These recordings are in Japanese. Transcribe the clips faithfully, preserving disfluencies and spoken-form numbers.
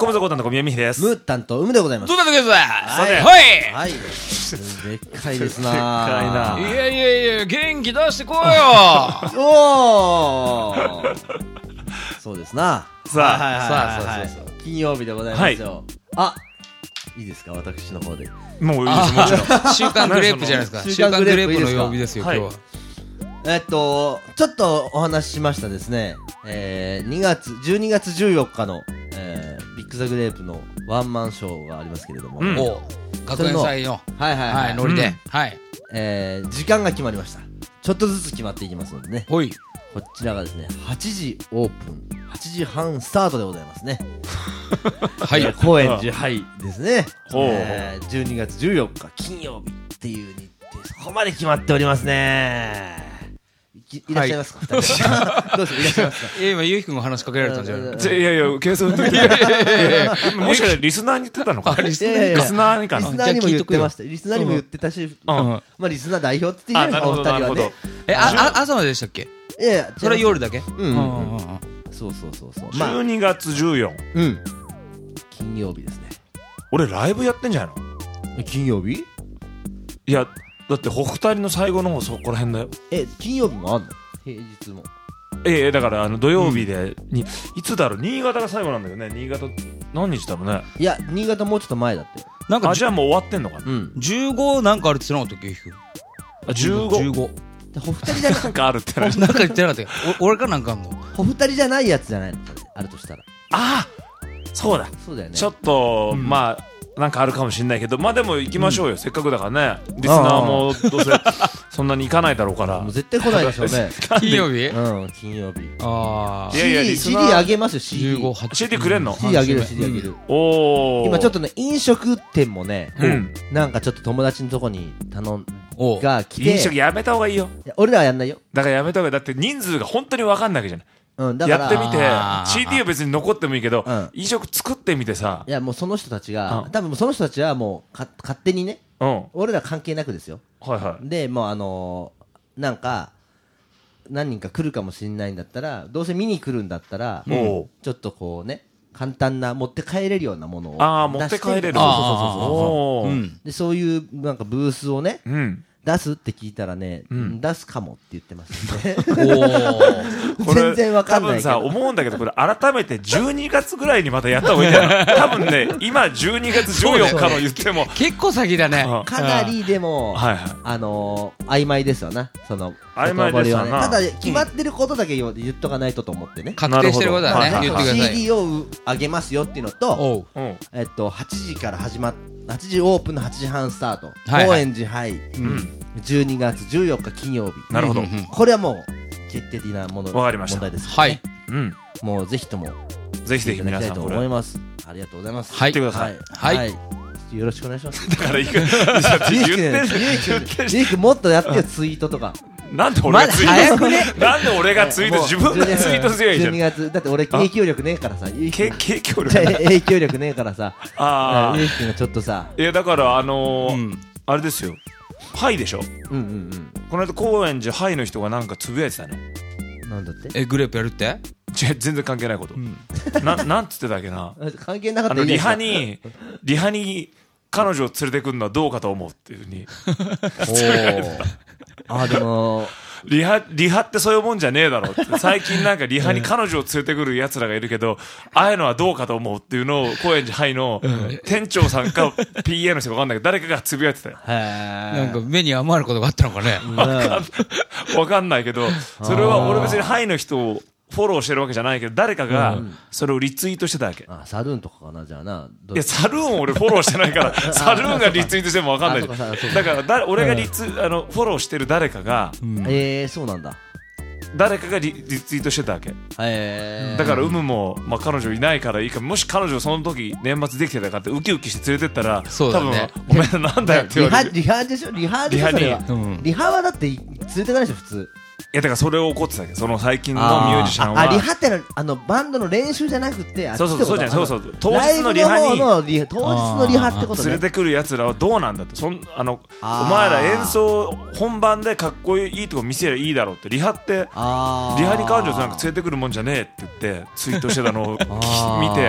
ムズコタンと小宮美です。 ムータンとウムでございます。 どうだったです。 はいはいはい。でっかいですな。 でっかいな。 いやいやいや、元気出してこいよ。 おー。そうですな。 さあ、 はいはいさあはいはいそうそう金曜日でございますよ。あ、いいですか、私の方で。 もういいですもちろん。 週刊グレープじゃないですか。週刊グレープの曜日ですよ、今日は。 えっと、ちょっとお話ししましたですね、えー、にがつ、じゅうにがつじゅうよっかの、えー、ビッグザグレープのワンマンショーがありますけれども、 うん、 お学園祭の、 はいはいはい、 はい、ノリで、 うん、 はい。 えー、時間が決まりました。ちょっとずつ決まっていきますのでね。 ほい。 こちらがですね、はちじオープン、はちじはんスタートでございますね。 はい。 高円寺、はい、ですね。 ほう、 えー、じゅうにがつじゅうよっか金曜日っていう日程、そこまで決まっておりますね。い, いらっしゃいますか、はい、ふたりどうしよう、いらっしゃいますか。 え、今、ゆうきくんが話しかけられたんじゃないの？ いやいや、計算的に。もしかしたらリスナーに言ってたのかな。リスナーにかな。 リスナーにも言ってました。リスナーにも言ってたし、うんまあ、リスナー代表って言ってたお二人はね。 え、あ、朝まででしたっけ？ いやいや、 それは夜だけ？ うんうんうん。そうそうそうそう。 じゅうにがつじゅうよっか。 うん。金曜日ですね。 俺、ライブやってんじゃないの？ 金曜日？ いや、だってほふたりの最後の方そこら辺だよ。 え、金曜日もあんの？平日も。 ええ、だからあの土曜日で、うん、にいつだろう、新潟が最後なんだよね。新潟何日だろうね。 いや、新潟もうちょっと前だって。 なんかあ、じゃあもう終わってんのかな。 うん。 じゅうごなんかあるって言ってなかったっけ？ あ、じゅうご。 じゅうご。 ほふたりじゃなんかあるってなんか言ってなかったっけ？俺からなんかあんの？ ほふたりじゃないやつじゃないの？あるとしたら。 ああ、そうだ。 そうだよね。 ちょっと、うん、まあ。なんかあるかもしれないけど、まあでも行きましょうよ、うん、せっかくだからね。リスナーもどうせそんなに行かないだろうからもう絶対来ないでしょうね。 金曜日？ うん、金曜日。 ああ。 いやいや、シーディー あげますよ、シーディー。 シーディー くれんの？ シーディー あげる、シーディー あげる。 おー。 今ちょっとね、飲食店もね、 うん、 なんかちょっと友達のとこに頼んが来て。 飲食やめた方がいいよ。 いや俺らはやんないよ。 だからやめた方がいい。だって人数が本当に分かんないわけじゃない。 うん、だからやってみて シーディー は別に残ってもいいけど、 うん、 飲食作ってみてさ。 いやもうその人たちが、 うん、 多分その人たちはもうか勝手にね、 うん、 俺ら関係なくですよ。 はいはい。 でもうあのー、なんか何人か来るかもしれないんだったら、どうせ見に来るんだったら、うん、ちょっとこうね、簡単な持って帰れるようなものを出して、 ああ持って帰れる。そうそうそうそう。うん、でそういうなんかブースをね。うん、出すって聞いたらね、うん、出すかもって言ってますね。お全然わかんないけど。 多分さ、思うんだけど、これ改めてじゅうにがつぐらいにまたやった方がいいんじゃない？多分ね、今じゅうにがつじゅうよっかの言っても。 結構先だね。 かなりでも、 はいはい、 あのー、曖昧ですわな。その、 曖昧ですわな。 ただ、決まってることだけ言っとかないとと思ってね。 確定してることだね。言ってください。 シーディー をあげますよっていうのと、えっと、はちじから始まって、はちじオープンのはちじはんスタート、はいはい、高円寺ハイ、うん、じゅうにがつじゅうよっか金曜日。 なるほど。 これはもう決定的なもの、 わかりました。 問題です、ね。 はい。 うん。もうぜひともぜひぜひ皆さんと思います。ありがとうございます。 はい。来てください。 はい。はい、 よろしくお願いします。 だから行く。 ゆうきもっとやってよツイートとか。 なんで俺がツイート、ね、なんで俺がツイート自分がツイートすりゃいいじゃん。 じゅうにがつだって俺影響力ねえからさ。影響力影響力ねえからさ。 ああ。 ゆうきがちょっとさ。 いやだからあのーうん、あれですよ。ハイでしょ。 うんうんうん。 この間高円寺ハイの人がなんかつぶやいてたね。 なんだって？ えグレープやるって？ 全然関係ないこと。うん、ななんつってたっけな。 関係なかった。 あのリハにリハに彼女を連れてくるのはどうかと思うっていうふうに。 おあでも。 リハ、リハってそういうもんじゃねえだろって。最近なんかリハに彼女を連れてくる奴らがいるけど、ああいうのはどうかと思うっていうのを、高円寺ハイの店長さんか ピーエー の人かわかんないけど、誰かがつぶやいてたよ。 なんか目に余ることがあったのかね。 わかんない。わかんないけど、それは俺別にハイの人をフォローしてるわけじゃないけど、誰かがそれをリツイートしてたわけ。 あ、サルーンとかかな、じゃあな。 いや、サルーン俺フォローしてないから、サルーンがリツイートしてもわかんないじゃん。だからだ、俺がリツ、あの、フォローしてる誰かが、 えー、そうなんだ。 誰かが リ, リツイートしてたわけ、 えー、 だから有無も、まあ、彼女いないからいいかもし彼女その時年末できてたかってウキウキして連れてったら、 そうだね、 多分ごめんなんだよって言われる。 リハでしょ、リハでしょ、それは、うん、リハはだって連れてかないでしょ普通。 いやだからそれを怒ってたけど、その最近のミュージシャンはあ, あリハってのあのバンドの練習じゃなくて、あそうそうそうじゃん、そうそう当日のリハにのリ当日のリハってことね。 連れてくるやつらはどうなんだって、そんあのお前ら演奏本番でかっこいいとこ見せりゃいいだろうって、リハってリハに彼女なんか連れてくるもんじゃねえって言ってツイートしてたのを見て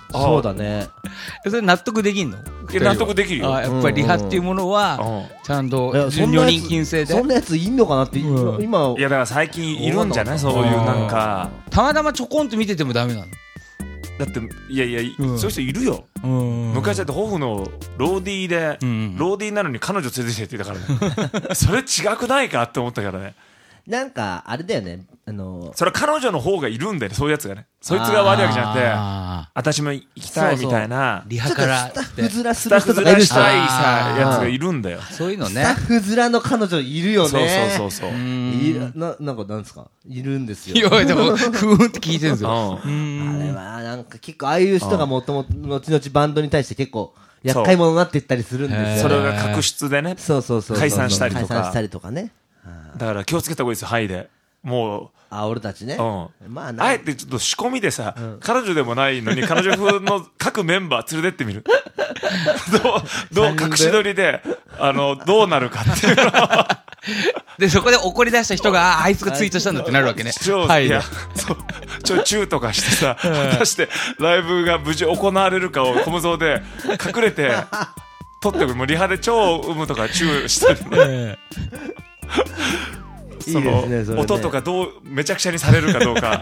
そうだね。 それ納得できんの？ いや納得できるよ。 あ、やっぱりリハっていうものはうんちゃんいやとそんなやつ女人禁制でそんなやついんのかなって、 うん今いやだから最近いるんじゃないそういうなんか。 たまたまちょこんと見ててもダメなの？ だっていやいや、 うんそういう人いるよ。昔だってホフのローディーで、 うんローディーなのに彼女連れてきてって言ったからね。それ違くないかって思ったからね。 なんかあれだよね、あのそれは彼女の方がいるんだよね、そういうやつがね。そいつが悪いわけじゃなくて、 あ私も行きたいみたいなーリちょっとハからスタッフ面すスタッフる人とかいるし、 面したいあーさやつがいるんだよ。 そういうのねスタッフ面の彼女いるよね。 そうそうそうそう。 ういんるななんかなんですか、いるんですよ。 いやでもふーんって聞いてるんですよ。 うんうーんあれはなんか結構ああいう人がもともと後々バンドに対して結構厄介者になっていったりするんですよ。 それが確執でね。 そうそうそうそう。 解散したりとか解散したりとかね。 だから気をつけた方がいいですよ、ハイで。もあ、俺たちね。 う、うん。 まあなあえてちょっと仕込みでさ、彼女でもないのに彼女風の各メンバー連れてってみる。どう、どう三人分隠し撮りで、あの、どうなるかっていうのを。 でそこで怒り出した人がああいつがツイートしたんだってなるわけね。 超、 はいいや、そう、ちょ、チューとかしてさ、果たしてライブが無事行われるかをコムゾーで隠れて、撮っておく。もうリハで超有無とかチューしてる。 えいいそのですね、それね。 音とかどう、めちゃくちゃにされるかどうか。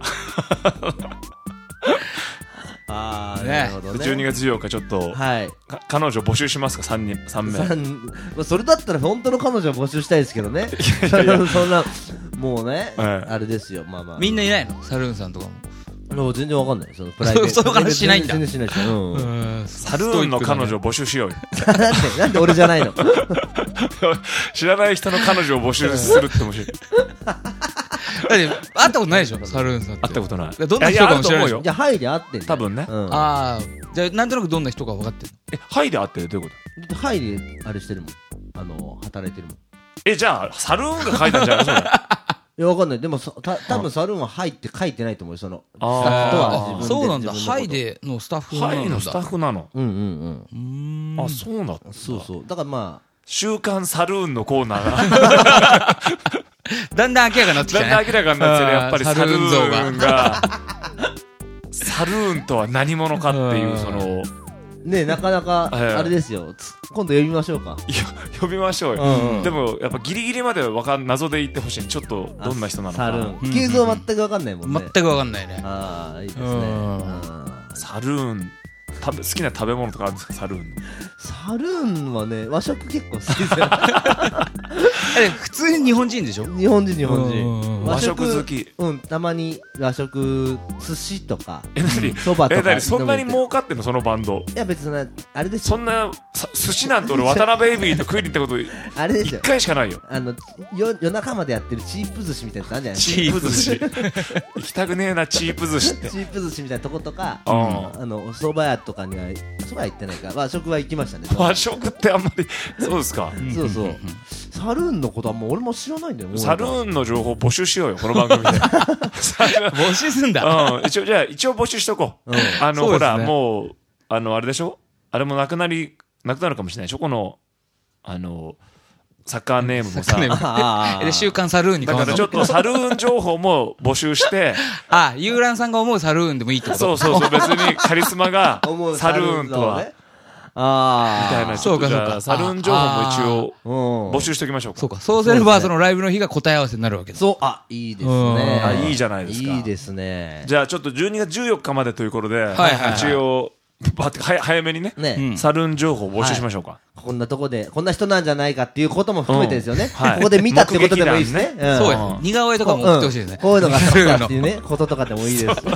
ああ、 ねなるほどね。 じゅうにがつじゅうよっかちょっと、 はい。 か彼女募集しますか ?さん 人、さんめい。 さんまあそれだったら本当の彼女を募集したいですけどね。そんな、もうね、 はいあれですよ、まあまあ。 みんないないの？サルーンさんとかも。 もう全然わかんない。そのプライベート。 そうそういう話しないんだ全然しないですよ。うん。 サルーンの彼女を募集しようよ。 なんで、なんで俺じゃないの？ 知らない人の彼女を募集するって面白い。 だって会ったことないでしょ、サルーンさんって。 会ったことない。 どんな人かも知らないでしょいやいやあると思うよじゃあ、ハイで会ってんだよ多分ねうん。 ああ、じゃあなんとなくどんな人か分かってるえ、ハイで会ってるどういうこだってハイであれしてるもん。あの、働いてるもん。 とえ、じゃあ、サルーンが書いたんじゃないそれ。 いや、わかんない。でも、そた多分サルーンはハイって書いてないと思うよ。その、スタあーッフとはの？ 自分で。 そうなんだ。 自分のことハイ。でのスタッフなんだ。 ハイのスタッフなの。 うんうんうーん。 あ、そうなんだ。 そうそう。だからま週刊サルーンのコーナーが、 だんだん明らかになってきたね。 だんだん明らかになってる。やっぱりあーサルーンサルーンが、サルーンとは何者かっていうう、 んその、 あ、ね、なかなか、 はいあれですよ。つ今度呼びましょうか。 いや呼びましょうよ。 うんうんでも、やっぱギリギリまでわかん、謎で言ってほしい。ちょっと、どんな人なのか。 サルーン。 うん形状は全くわかんないもんね。 全く分かんないね。 ああ、いいですね。 うんうんサルーン、食べ好きな食べ物とかあるんですかサルーンの。 サルーンはね、和食結構好きですよ。 え普通に日本人でしょ？ 日本人、日本うん人。 和食好き。 うん、たまに和食、寿司とか、 え、なにそばとか。 え、なにそんなにう儲かってんのそのバンド。 いや、別に、あれですよ。 そんな、さ寿司なんて俺、渡辺ベイビーと食いに行ったこと、一あれですよ。 回しかないよ。 あの、よ夜中までやってるチープ寿司みたいなやつあるじゃないですチープ寿司。行きたくねえな、チープ寿司ってか。チ。ープ寿司みたいなとことか、 うんあの、お蕎麦屋とかには、蕎麦屋行ってないか、和食は行きましたね。 和食ってあんまり、そうですか。 そうそう。サルーンのことはもう俺も知らないんだよ。 サルーンの情報募集しようよ、この番組で。サルーン募集すんだ。 うん、一応、じゃあ、一応募集しとこう。 うんあの、ほそうですねら、もう、あの、あれでしょあれもなくなり、なくなるかもしれないでしょこの、あの、サッカーネームもさ。 サッカーネームあーで、週刊サルーンにだからちょっとサルーン情報も募集して、 あ、ユーランさんが思うサルーンでもいいってこと？ そうそうそう、別にカリスマが思うサルーンとは、 ねああ。 みたいな、ちょっとじゃあそうかそうかサルーン情報も一応うん。 募集しておきましょうか。 そうか。そうすれば、そのライブの日が答え合わせになるわけだ。 そう、あ、いいですうんね。 あいいじゃないですかいいですね。 じゃあちょっとじゅうにがつじゅうよっかまでということで、 はいはいはい一応、バッてはや早めにね、 ね、 うんサルーン情報を募集しましょうか。 こんなとこで、こんな人なんじゃないかっていうことも含めてですよね。 うんはいここで見たってことでもいいですね。 目んそうや。似顔絵とかも送ってほしいですね。 こういうのがそうだっていうね、こととかでもいいです。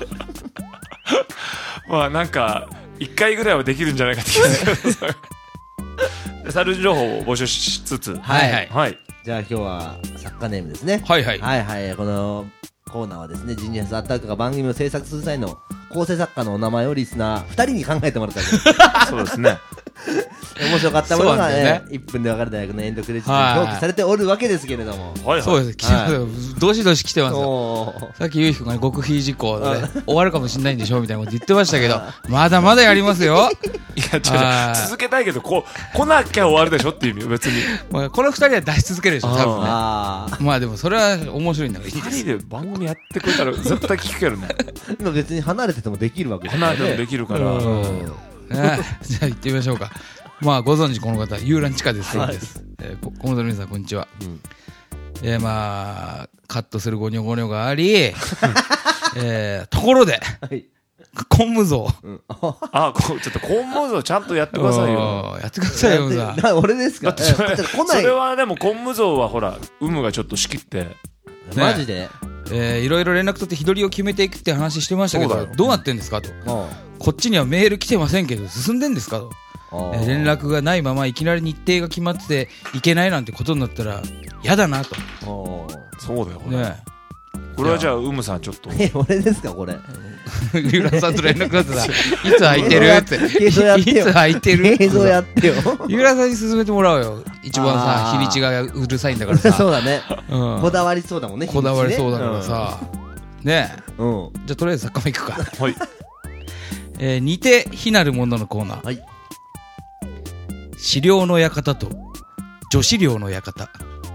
まあなんか、いっかいぐらいはできるんじゃないかって気がするけどサルーン情報を募集しつつ、 はいはい。 はい。 じゃあ今日は作家ネームですね。 はいはい。 はいはい。このコーナーはですね、ジニアスアッタックが番組を制作する際の構成作家のお名前をリスナーふたりに考えてもらったわけです。 そうですね。 面白かったものがそうなんだよね、いっぷんでわかる大学のエンドクレジットに表記されておるわけですけれども。 はいはい。 そうです。来てますよ。どしどし来てますよ。 おーさっきゆうひくんがね極秘事項で終わるかもしれないんでしょみたいなこと言ってましたけど、まだまだやりますよ。 いや、違う、続けたいけど、こう、来なきゃ終わるでしょっていう意味よ、別に。 まあこの二人は出し続けるでしょ、多分ね。 あーまあでもそれは面白いんだからいいです。 二人で番組やってくれたら絶対聞くけどね。 今別に離れててもできるわけです離れてもできるから。 うんねじゃあ行ってみましょうか。まあご存知この方、遊覧地下です。 はいです。えーこコモドの皆さんこんにちは。 うんえーまあ、カットするゴニョゴニョがあり、えーところで、 はい。 コンム像。 うんあ、こうちょっとコンム像ちゃんとやってくださいよ。 うんやってくださいよ、さ。 な俺ですかだってそれ、 えこっち来ないそれはでもコンム像はほら、有無がちょっと仕切って。 マジでえーいろいろ連絡取って日取りを決めていくって話してましたけど、 そうだよどうなってんですかと。 もこっちにはメール来てませんけど、進んでんですかと。 うえー連絡がないままいきなり日程が決まってていけないなんてことになったら嫌だなと。 おーそうだよ、これ。 ねこれはじゃあ、有無さんちょっと。 え、俺ですかこれ。 え。ゆらさんと連絡があってさ、いつ空いてるって。 映像やってよいつ空いてる映像やってよ。 ゆらさんに進めてもらおうよ。一番さ、 あー日にちがうるさいんだからさ。 そうだね。 うんこだわりそうだもんね。 こだわりそうだ日にちねからさ。ねえ。 うん。うん。 じゃあとりあえず作家も行くか。 はい。 えー似て非なるもののコーナー。 はい。 資料の館と女子寮の館。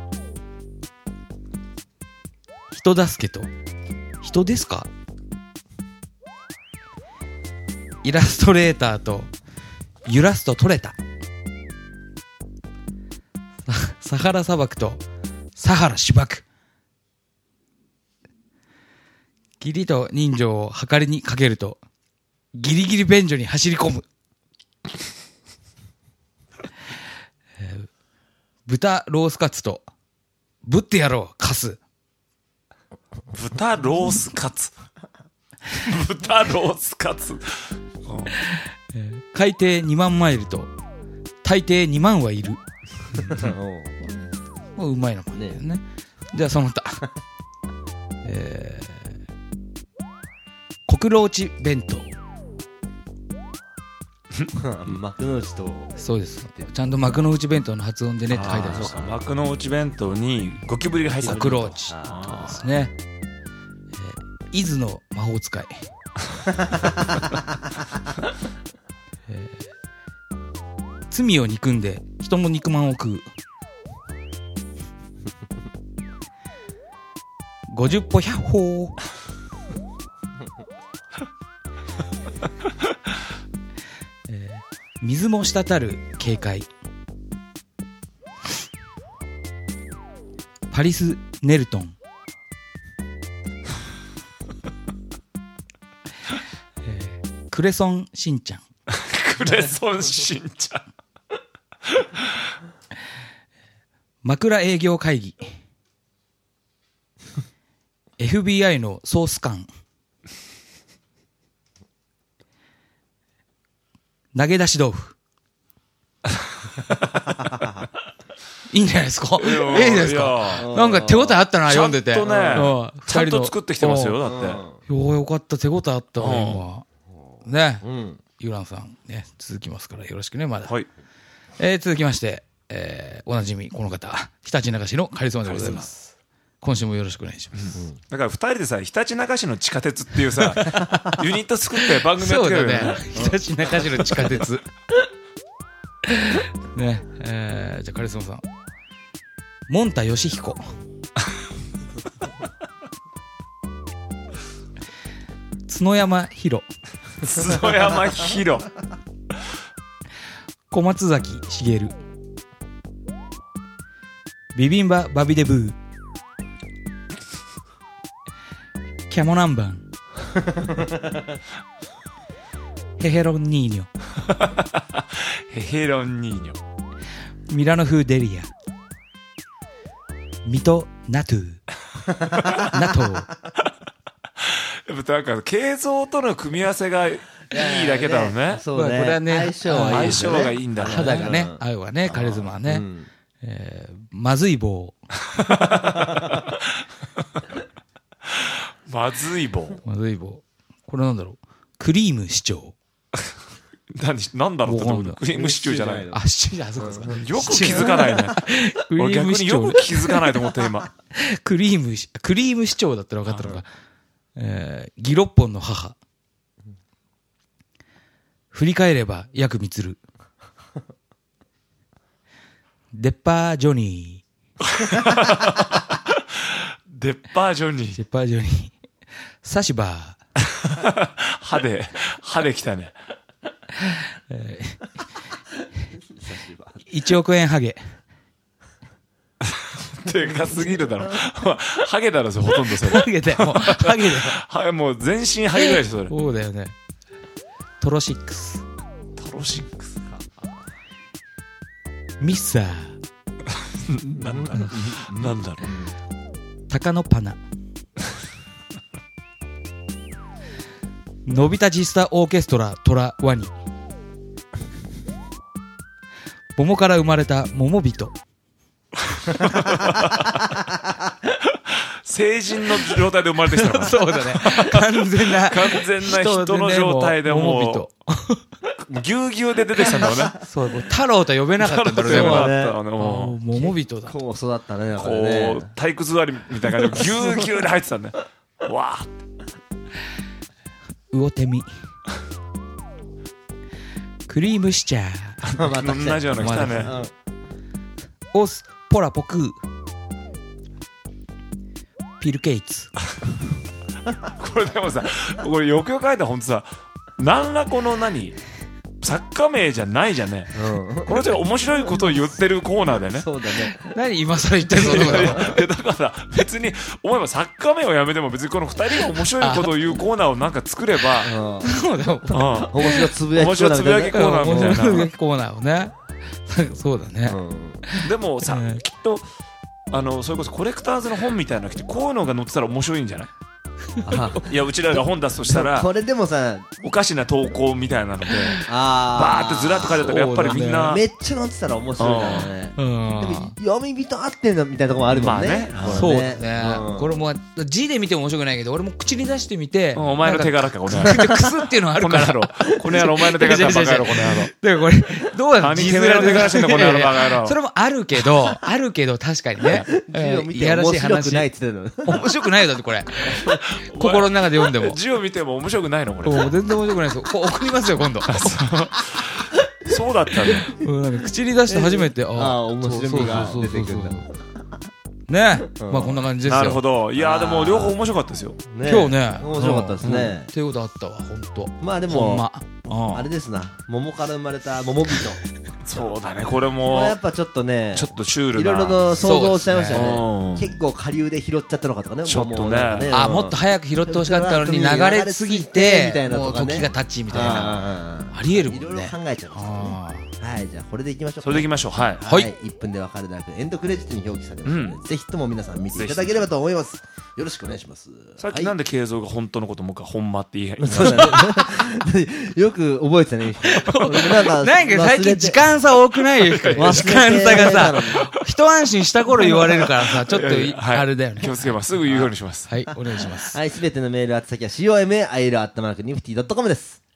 人助けと人ですか。イラストレーターとユラスト取れた。サハラ砂漠とサハラ芝生。義理と人情を計りにかけるとギリギリ便所に走り込む。えー豚ロースカツとぶってやろうカス。 豚ロースカツ。豚ロースカツ。 海底にまんマイルと大抵にまんはいる。もううまいのもんね。ねじゃあその他。えー、コクローチ弁当。 幕の内と。 そうです。ちゃんと幕の内弁当の発音でねって書いてありました。 幕の内弁当にゴキブリが入ってコる。 クローチあですね。えー伊豆の魔法使い。えー罪を憎んで人の肉まんを食う。ごじゅっぽひゃっほー。えー水も滴る警戒。パリス・ネルトン。えークレソン・しんちゃん。 クレソンしんちゃん。 枕営業会議。エフビーアイ のソース感。投げ出し豆腐。いいんじゃないですか。いいですか。なんか手応えあったな、読んでて。 ちゃんとねうんちゃんと作ってきてますよ、だうんって。 よよかった、手応えあったわ、今。ね。 うん。 ユランさん、ね、続きますからよろしくね、まだ。 はい。 えー続きまして、えーおなじみ、この方、ひたちなか市のカリスマでございます。今週もよろしくお願いします。 だから二人でさ、ひたちなか市の地下鉄っていうさ、ユニット作って番組やっそうだてくれるよね。ひたちなか市の地下鉄。ね、えー、じゃあカリスマさん。モンタヨシヒコ。角山ヒロ。 角山ヒロ。 小松崎しげる。ビビンババビデブー。キャモナンバン。ヘヘロンニーニョ。 ヘヘロンニーニョ。 ミラノ風デリア。ミトナトゥ。ナトー。 やっぱなんか、形像との組み合わせがいいだけだろうね。 そうね。 まあこれはね相性はいいですよね。 相性がいいんだね。 肌がねう、ん合うわね、カリスマはね。 うんえーまずい棒。 まずい棒。 まずい棒。これなんだろう。クリーム市長。 何なんだろうってとこわかんないクリームシチューじゃないよあ、シチュー、あ、そうかそうか。 く気づかないねクリ俺逆にームシチューよく気づかないと思って今クリームし、クリーム市長だったら分かったのか。えー、ギロッポンの母。振り返れば、ヤクミツル。デッパージョニデッパージョニー。 ーデッパージョニー。サシバー。 歯で歯で来たねいちおくえんハゲ。 でかすぎるだろハゲだろそれほとんどそれハゲだよ、もう。ハゲだよ。 はもう全身ハゲぐらいでしょそれそうだよね。トロシックス。 トロシックスかミッサー。 なんだろうなんだろうタカノパナ。のび太ジスタオーケストラトラワニ。桃から生まれた桃人。 成人の状態で生まれてきたのかなそうだね。完全な。 完全な人の状態でもうぎゅうぎゅうで出てきたんだろうねそう、もう太郎と呼べなかったんだろうね。 そうもうだったのねももう桃人だ。 こう育ったねだうからねこう体育座りみたいな感じでぎゅうぎゅうで入ってたんだよわー魚手み。クリームシチャー。 また来た同じようなの来たねうんオスポラポクー。ピルケイツ。 これでもさこれよくよく書いたらほんとさ何らこの何作家名じゃないじゃんねうんこの人が面白いことを言ってるコーナーでねそうだね何今更言ってんのいやいやだから別に思えば作家名をやめても別にこの二人が面白いことを言うコーナーをなんか作ればうんそうだよ。 うん面白つぶやき面白いつぶやきコーナーみたいな面白いコーナーをね。そうだね。 うんでもさ、 うんきっとあのそれこそコレクターズの本みたいなの来てこういうのが載ってたら面白いんじゃないあいやうちらが本出すとしたらこれでもさおかしな投稿みたいなのであバーってずらっと書いてあったらやっぱりみんな、 めっちゃ載ってたら面白いからねうん。 でも読み人合ってんだみたいなとこもあるもんねまあねそうだね、 うんこれも字で見ても面白くないけど俺も口に出してみて、 うんお前の手柄柄かこの野郎クスっていうのはあるからこの野郎この野郎お前の手柄かバカ野郎この野郎だからこれどうなの何てめえの手柄してんだこの野郎バカ野郎それもあるけどあるけど確かにね字を見いやらて面白くしい話ないって言ってたの面白くないよだってこれ心の中で読んでも字を見ても面白くないのこれもう全然面白くないですよこう送りますよ今度そうだったねうんなんか口に出して初めてあああ面白みが出てくるんだねうんまあこんな感じですよなるほどいやでも両方面白かったですよね今日ね面白かったですうんねっていうことあったわ本当まあでほんもまあれですな桃から生まれた桃人そうだねこれこもれやっぱちょっとねちょっとシュールないろいろと想像しちゃいましたようんね結構下流で拾っちゃったのかとかねちょっとねもうなんかあもっと早く拾ってほしかったのに流れすぎみたいてもうなとかね時が経ちみたいなあありえるもいろいろんね考えちゃうんですよねあはいじゃあこれでいきましょうそれでいきましょうはいはいはいいっぷんでわかるだけエンドクレジットに表記されますのうでぜひとも皆さん見ていただければと思いますよろしくお願いしますさっきなんで慶三が本当のこともう一回ほんまって言い言いまそうしただねよく覚えてたねなんかなんか最近時間差多くないよ時間差がさ一安心した頃言われるからさちょっといはいあれだよね気をつけますすぐ言うようにしますはいお願いしますはいすべてのメール宛先は コマ アイエル アットマークニフティドットコム です